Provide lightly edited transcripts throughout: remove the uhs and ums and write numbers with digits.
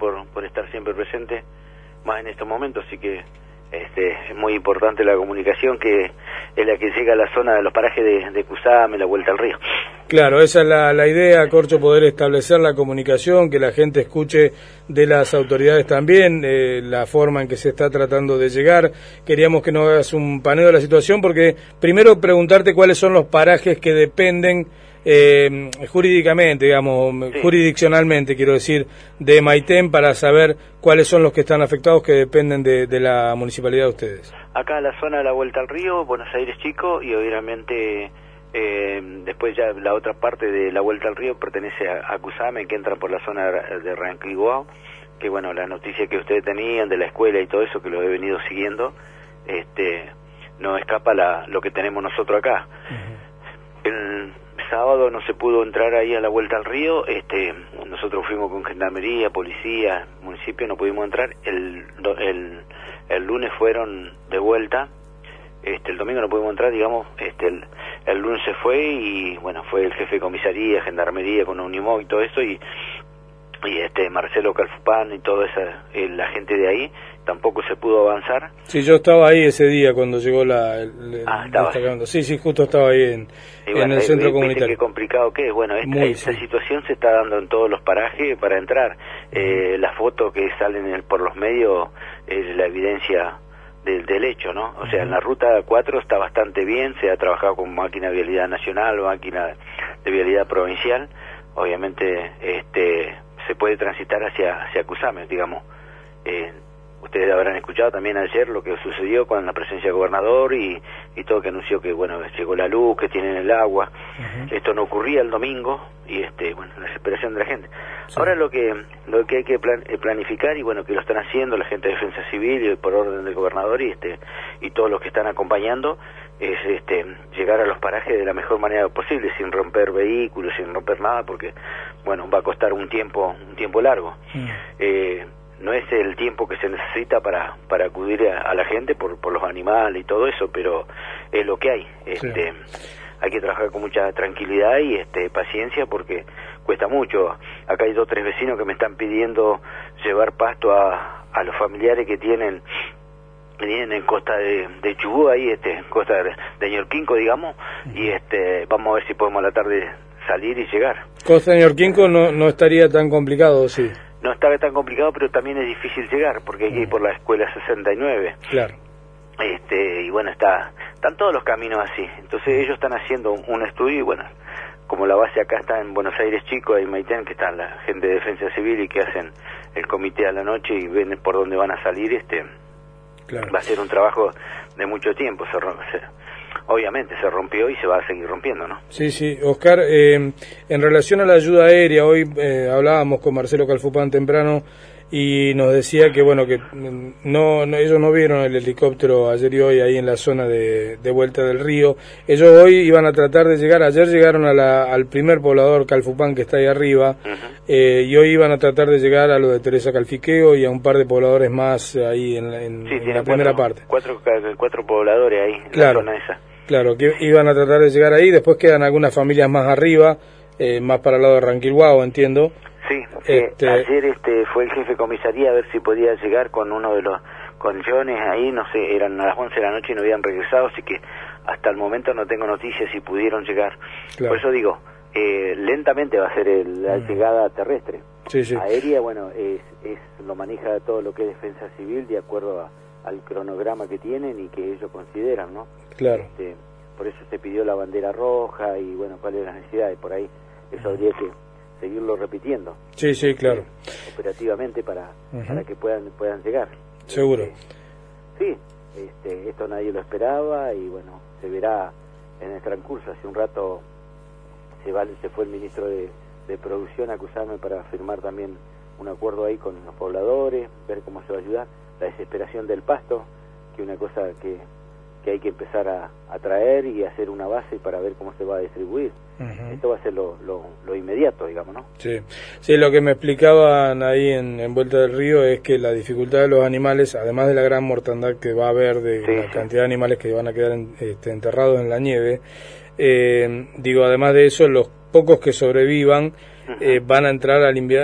por estar siempre presente, más en estos momentos, así que es muy importante la comunicación, que es la que llega a la zona de los parajes de Cusame, la vuelta al río. Claro, esa es la idea, Corcho, poder establecer la comunicación, que la gente escuche de las autoridades también, la forma en que se está tratando de llegar. Queríamos que nos hagas un paneo de la situación, porque primero preguntarte cuáles son los parajes que dependen jurídicamente, digamos, sí, jurisdiccionalmente, quiero decir, de Maitén, para saber cuáles son los que están afectados, que dependen de la municipalidad de ustedes. Acá la zona de la vuelta al río, Buenos Aires Chico, y obviamente después ya la otra parte de la vuelta al río pertenece a Cusame, que entra por la zona de Rancagua, que bueno, la noticia que ustedes tenían de la escuela y todo eso, que lo he venido siguiendo, no escapa lo que tenemos nosotros acá. El sábado no se pudo entrar ahí a la vuelta al río, nosotros fuimos con gendarmería, policía, municipio, no pudimos entrar. El lunes fueron de vuelta, el domingo no pudimos entrar, digamos, el lunes se fue, y bueno, fue el jefe de comisaría, gendarmería con Unimog y todo eso, y Marcelo Calfupán y toda la gente de ahí, tampoco se pudo avanzar. Sí, yo estaba ahí ese día cuando llegó estaba. Sí, justo estaba ahí en el centro comunitario. Qué complicado que es. Bueno, esta situación se está dando en todos los parajes para entrar. Las fotos que salen por los medios es la evidencia del hecho, ¿no? O sea, en la ruta 4 está bastante bien, se ha trabajado con máquina de vialidad nacional, máquina de vialidad provincial. Obviamente, se puede transitar hacia Cusame, digamos. Ustedes habrán escuchado también ayer lo que sucedió con la presencia del gobernador y todo, que anunció que bueno, llegó la luz, que tienen el agua. Esto no ocurría el domingo, y bueno, la desesperación de la gente. Sí. Ahora lo que hay que planificar, y bueno, que lo están haciendo la gente de Defensa Civil y por orden del gobernador y todos los que están acompañando, es llegar a los parajes de la mejor manera posible, sin romper vehículos, sin romper nada, porque bueno, va a costar un tiempo largo. No es el tiempo que se necesita para acudir a la gente por los animales y todo eso, pero es lo que hay. Sí. Hay que trabajar con mucha tranquilidad y paciencia, porque cuesta mucho. Acá hay 2 o 3 vecinos que me están pidiendo llevar pasto a los familiares que tienen en costa de Chubut, ahí costa de Ñorquinco, digamos, y vamos a ver si podemos a la tarde salir y llegar. Costa de Ñorquinco no estaría tan complicado, sí. No está tan complicado, pero también es difícil llegar, porque hay que ir por la escuela 69. Claro. Y bueno, están todos los caminos así. Entonces ellos están haciendo un estudio, y bueno, como la base acá está en Buenos Aires Chico, en Maitén, que está la gente de Defensa Civil y que hacen el comité a la noche y ven por dónde van a salir, claro, va a ser un trabajo de mucho tiempo. Obviamente se rompió y se va a seguir rompiendo, ¿no? Sí, Oscar, en relación a la ayuda aérea, hoy hablábamos con Marcelo Calfupán temprano y nos decía que bueno, que ellos no vieron el helicóptero ayer y hoy ahí en la zona de vuelta del río. Ellos hoy iban a tratar de llegar, ayer llegaron al primer poblador Calfupán, que está ahí arriba, y hoy iban a tratar de llegar a lo de Teresa Calfiqueo y a un par de pobladores más ahí en la primera parte. Cuatro pobladores ahí, en la zona esa. Claro, que iban a tratar de llegar ahí, después quedan algunas familias más arriba, más para el lado de Ranquilhuao, entiendo. Sí, ayer fue el jefe de comisaría a ver si podía llegar con uno de los colchones ahí, no sé, eran a las 11 de la noche y no habían regresado, así que hasta el momento no tengo noticias si pudieron llegar. Claro. Por eso digo, lentamente va a ser la llegada terrestre. Sí. Aérea, bueno, lo maneja todo lo que es Defensa Civil de acuerdo al cronograma que tienen y que ellos consideran, ¿no? Claro. Por eso se pidió la bandera roja y bueno, cuál es la necesidad, y por ahí eso habría que seguirlo repitiendo. Sí, claro. Operativamente para que puedan llegar. Seguro. Sí, esto nadie lo esperaba y bueno, se verá en el transcurso. Hace un rato se fue el ministro de Producción a Cusame para firmar también un acuerdo ahí con los pobladores, ver cómo se va a ayudar. La desesperación del pasto, que una cosa que hay que empezar a traer y hacer una base para ver cómo se va a distribuir. Esto va a ser lo inmediato, digamos, ¿no? Sí, lo que me explicaban ahí en Vuelta del Río es que la dificultad de los animales, además de la gran mortandad que va a haber de la cantidad de animales que van a quedar enterrados en la nieve, además de eso, los pocos que sobrevivan, van a entrar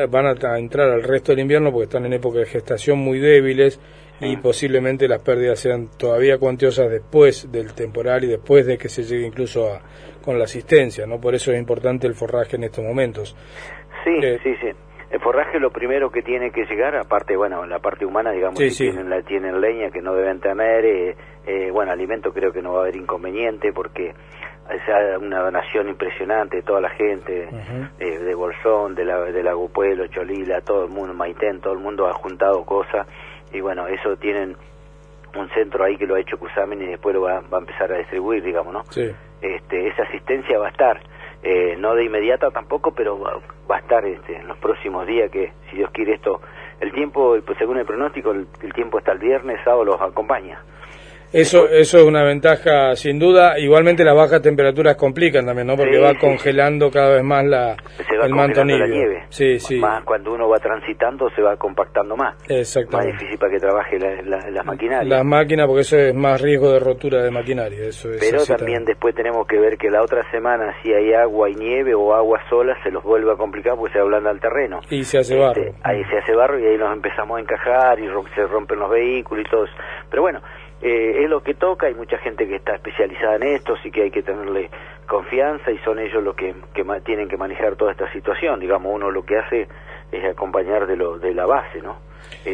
al resto del invierno porque están en época de gestación muy débiles y posiblemente las pérdidas sean todavía cuantiosas después del temporal y después de que se llegue incluso con la asistencia, ¿no? Por eso es importante el forraje en estos momentos. Sí. El forraje lo primero que tiene que llegar, aparte, bueno, la parte humana, digamos, tienen leña que no deben tener, bueno, alimento creo que no va a haber inconveniente porque es una donación impresionante, toda la gente, de Bolsón, de Lago Pueblo, Cholila, todo el mundo, Maitén, todo el mundo ha juntado cosas, y bueno, eso tienen un centro ahí que lo ha hecho Cusamen y después lo va a empezar a distribuir, digamos, ¿no? Sí. Esa asistencia va a estar, no de inmediata tampoco, pero va a estar en los próximos días, que si Dios quiere esto, el tiempo, pues según el pronóstico, el tiempo hasta el viernes, sábado los acompaña. Eso es una ventaja sin duda. Igualmente las bajas temperaturas complican también, ¿no? Porque va congelando cada vez más el manto níveo. La nieve. Más cuando uno va transitando se va compactando más. Exactamente. Más difícil para que trabaje las maquinarias. Las máquinas, porque eso es más riesgo de rotura de maquinaria. Eso es. Pero también después tenemos que ver que la otra semana si hay agua y nieve o agua sola se los vuelve a complicar porque se ablanda el terreno. Y se hace barro. Ahí se hace barro y ahí nos empezamos a encajar y se rompen los vehículos y todo eso. Pero bueno, es lo que toca, hay mucha gente que está especializada en esto, sí que hay que tenerle confianza y son ellos los que tienen que manejar toda esta situación, digamos, uno lo que hace es acompañar de la base, ¿no?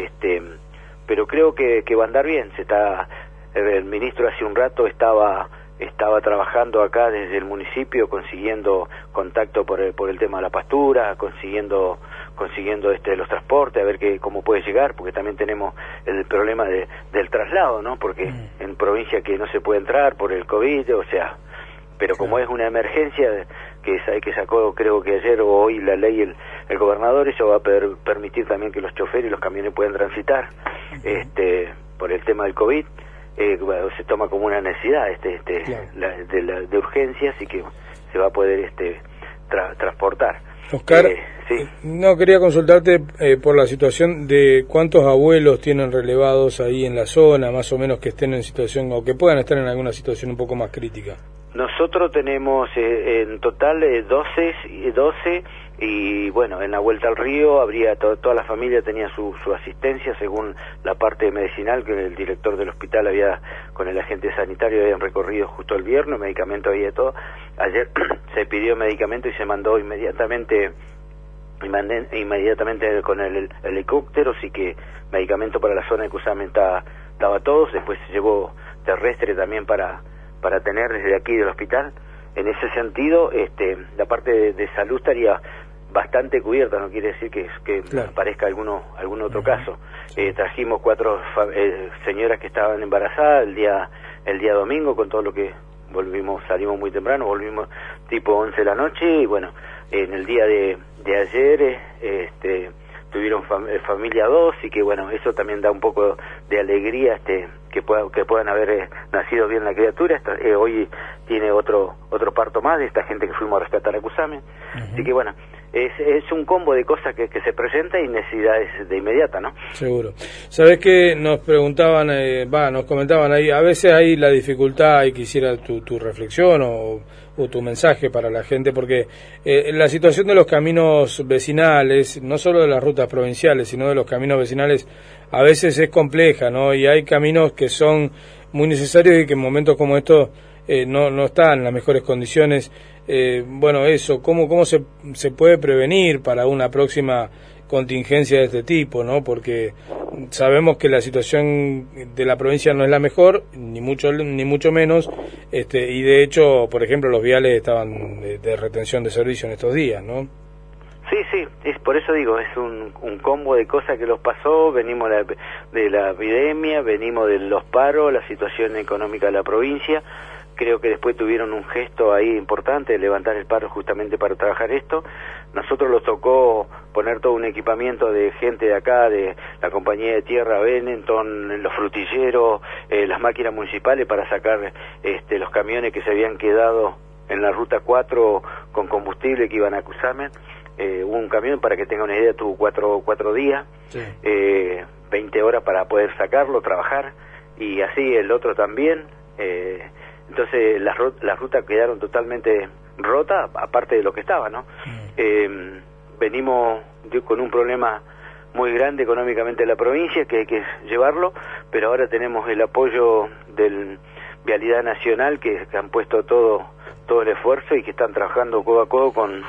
Pero creo que va a andar bien, el ministro hace un rato estaba trabajando acá desde el municipio, consiguiendo contacto por el tema de la pastura, consiguiendo los transportes, a ver cómo puede llegar, porque también tenemos el problema del traslado, ¿no? Porque en provincia que no se puede entrar por el COVID, o sea, pero como es una emergencia que sacó creo que ayer o hoy la ley el gobernador, eso va a permitir también que los choferes y los camiones puedan transitar, por el tema del COVID. Se toma como una necesidad de urgencia, así que se va a poder transportar. Oscar, no quería consultarte por la situación de cuántos abuelos tienen relevados ahí en la zona, más o menos que estén en situación o que puedan estar en alguna situación un poco más crítica. Nosotros tenemos en total 12 y bueno, en la vuelta al río habría toda la familia tenía su asistencia según la parte medicinal que el director del hospital con el agente sanitario habían recorrido justo el viernes, medicamento había todo. Ayer se pidió medicamento y se mandó inmediatamente con el helicóptero, así que medicamento para la zona de Cusamen estaba todos, después se llevó terrestre también para tener desde aquí del hospital. En ese sentido, la parte de salud estaría bastante cubierta, no quiere decir que aparezca algún otro caso. Trajimos 4 señoras que estaban embarazadas el día domingo, con todo lo que salimos muy temprano, volvimos tipo 11 de la noche, y bueno, en el día de ayer tuvieron familia 2, y que bueno, eso también da un poco de alegría, que puedan haber nacido bien la criatura. Hoy tiene otro parto más de esta gente que fuimos a rescatar a Cusamen, así que bueno, es un combo de cosas que se presenta y necesidades de inmediata, ¿no? Seguro. Sabés que nos preguntaban, nos comentaban ahí, a veces hay la dificultad, y quisiera tu reflexión o tu mensaje para la gente, porque la situación de los caminos vecinales, no solo de las rutas provinciales, sino de los caminos vecinales, a veces es compleja, ¿no? Y hay caminos que son muy necesarios y que en momentos como estos no están en las mejores condiciones. Bueno, eso, ¿cómo se puede prevenir para una próxima contingencia de este tipo, ¿no? Porque sabemos que la situación de la provincia no es la mejor, ni mucho menos, y de hecho, por ejemplo, los viales estaban de retención de servicio en estos días, ¿no? Sí, es por eso digo, es un combo de cosas que los pasó, venimos de la epidemia, venimos de los paros, la situación económica de la provincia. Creo que después tuvieron un gesto ahí importante de levantar el paro justamente para trabajar esto. Nosotros nos tocó poner todo un equipamiento de gente de acá, de la compañía de tierra Benetton, los frutilleros, las máquinas municipales para sacar los camiones que se habían quedado en la ruta 4 con combustible que iban a Cusamen. Un camión, para que tenga una idea, tuvo cuatro días, 20 horas para poder sacarlo, trabajar, y así el otro también. Entonces las rutas quedaron totalmente rotas, aparte de lo que estaba, ¿no? venimos con un problema muy grande económicamente de la provincia, que hay que llevarlo, pero ahora tenemos el apoyo del Vialidad Nacional, que han puesto todo el esfuerzo y que están trabajando codo a codo con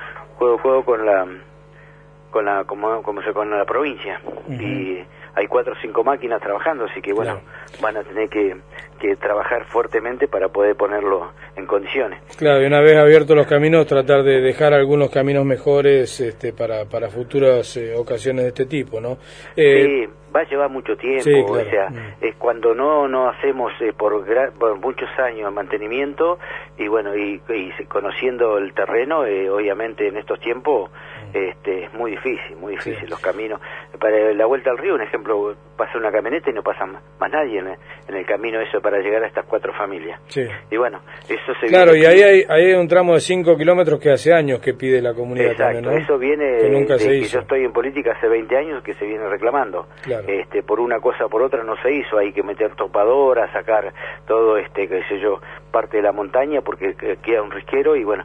la provincia. Y hay 4 o 5 máquinas trabajando, así que bueno, van a tener que trabajar fuertemente para poder ponerlo en condiciones. Claro, y una vez abiertos los caminos, tratar de dejar algunos caminos mejores para futuras ocasiones de este tipo, ¿no? Sí, va a llevar mucho tiempo, sí, claro. O sea, es cuando no hacemos por muchos años mantenimiento, y bueno, y conociendo el terreno, obviamente en estos tiempos es muy difícil, sí. Los caminos. Para la vuelta al río, un ejemplo, pasa una camioneta y no pasa más nadie en el camino eso para llegar a estas 4 familias. Sí. Y bueno, eso se claro, y ahí hay un tramo de 5 kilómetros que hace años que pide la comunidad. Exacto, también, ¿no? Eso viene que nunca se hizo. Que yo estoy en política hace 20 años que se viene reclamando. Claro. Por una cosa por otra no se hizo, hay que meter topadoras, sacar todo, qué sé yo, parte de la montaña porque queda un risquero y bueno,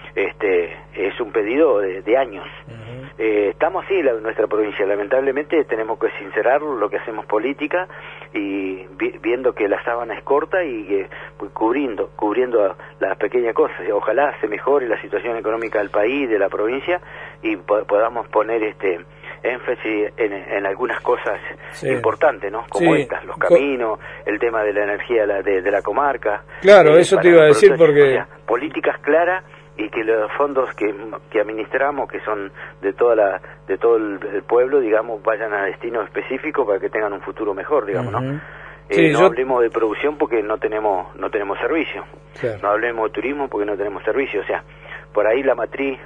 es un pedido de años. Estamos así en nuestra provincia, lamentablemente tenemos que sincerar lo que hacemos política y viendo que la sábana es corta y cubriendo las pequeñas cosas. Ojalá se mejore la situación económica del país, de la provincia, y podamos poner énfasis en algunas cosas importantes, ¿no? Como estas, los caminos, el tema de la energía de la comarca. Claro, eso te iba a decir porque... O sea, políticas claras y que los fondos que administramos, que son de todo el pueblo, digamos, vayan a destinos específicos para que tengan un futuro mejor, digamos, ¿no? No hablemos de producción porque no tenemos servicio. Claro. No hablemos de turismo porque no tenemos servicio. O sea, por ahí la matriz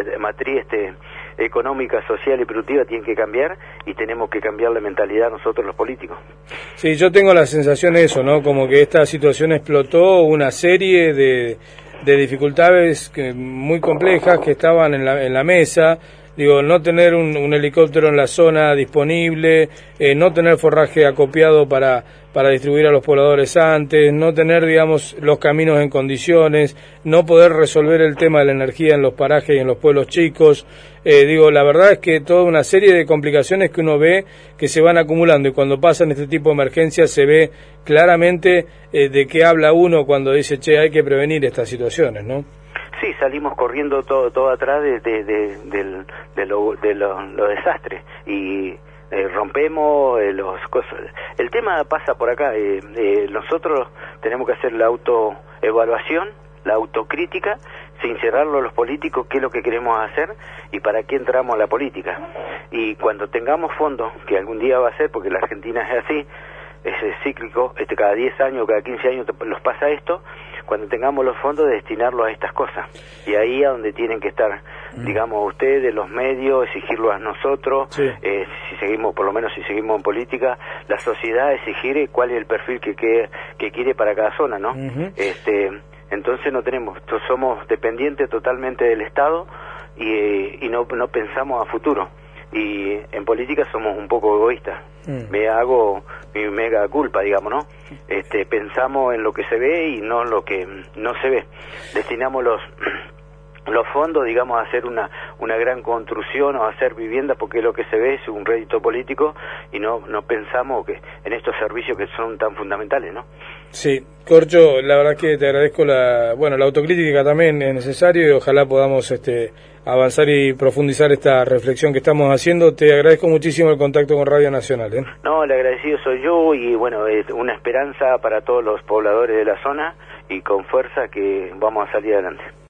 económica, social y productiva tiene que cambiar y tenemos que cambiar la mentalidad nosotros los políticos. Sí, yo tengo la sensación de eso, ¿no? Como que esta situación explotó una serie de dificultades muy complejas que estaban en la mesa. Digo, no tener un helicóptero en la zona disponible, no tener forraje acopiado para distribuir a los pobladores antes, no tener, digamos, los caminos en condiciones, no poder resolver el tema de la energía en los parajes y en los pueblos chicos. Digo, la verdad es que toda una serie de complicaciones que uno ve que se van acumulando, y cuando pasan este tipo de emergencias se ve claramente de qué habla uno cuando dice, che, hay que prevenir estas situaciones, ¿no? Sí, salimos corriendo todo atrás de los desastres y rompemos los cosas. El tema pasa por acá. Nosotros tenemos que hacer la autoevaluación, la autocrítica, sincerarlo a los políticos qué es lo que queremos hacer y para qué entramos a la política. Y cuando tengamos fondos, que algún día va a ser, porque la Argentina es así, es cíclico, cada 10 años, cada 15 años los pasa esto. Cuando tengamos los fondos, de destinarlos a estas cosas. Y ahí a donde tienen que estar, digamos, ustedes, los medios, exigirlo a nosotros, si seguimos, por lo menos si seguimos en política, la sociedad exigir cuál es el perfil que quiere para cada zona, ¿no? Entonces somos dependientes totalmente del Estado y no pensamos a futuro. Y en política somos un poco egoístas. Me hago mi mega culpa, digamos, ¿no? Pensamos en lo que se ve y no en lo que no se ve. Destinamos los fondos, digamos, a hacer una gran construcción o a hacer vivienda porque lo que se ve es un rédito político y no pensamos que en estos servicios que son tan fundamentales, ¿no? Sí, Corcho, la verdad que te agradezco la autocrítica también es necesario y ojalá podamos avanzar y profundizar esta reflexión que estamos haciendo. Te agradezco muchísimo el contacto con Radio Nacional. No, el agradecido soy yo y bueno, es una esperanza para todos los pobladores de la zona y con fuerza que vamos a salir adelante.